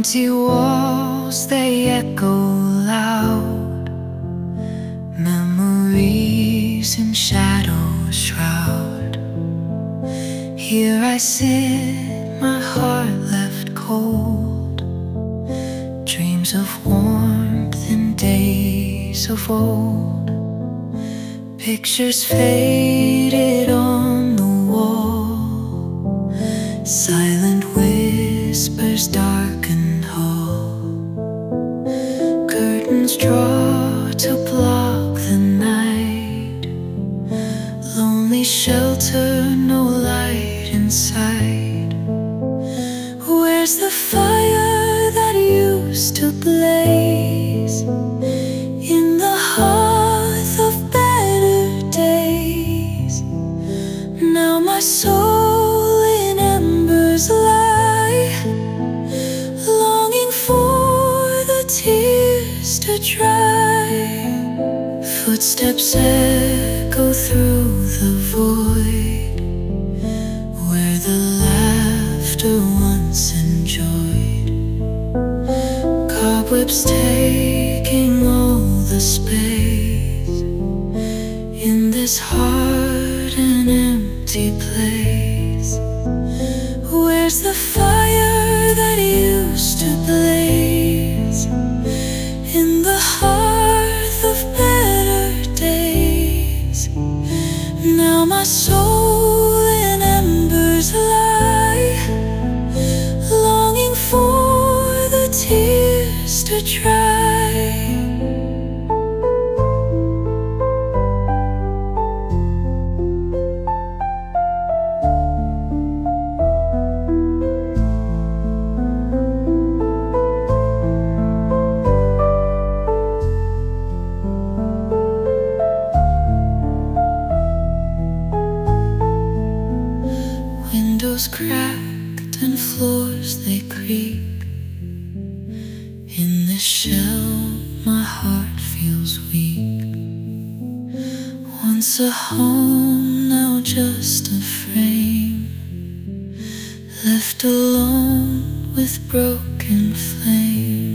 Empty walls, they echo loud. Memories in shadow shroud. Here I sit, my heart left cold. Dreams of warmth in days of old. Pictures faded on the wall. Silent whispers darken hall. Curtains draw to block the night. Lonely shelter, no light inside. Where's the fire that used to blaze in the hearth of better days? Now my soul in embers lie, longing for the tears to dry. Footsteps echo through the void, where the laughter once enjoyed. Cobwebs taking all the space in this hard and empty place. Where's the fire that used to blaze in the hearth of better days? Now my soul in embers lie, longing for the tears to dry. Windows cracked and floors they creak. In this shell my heart feels weak. Once a home, now just a frame, left alone with broken flame.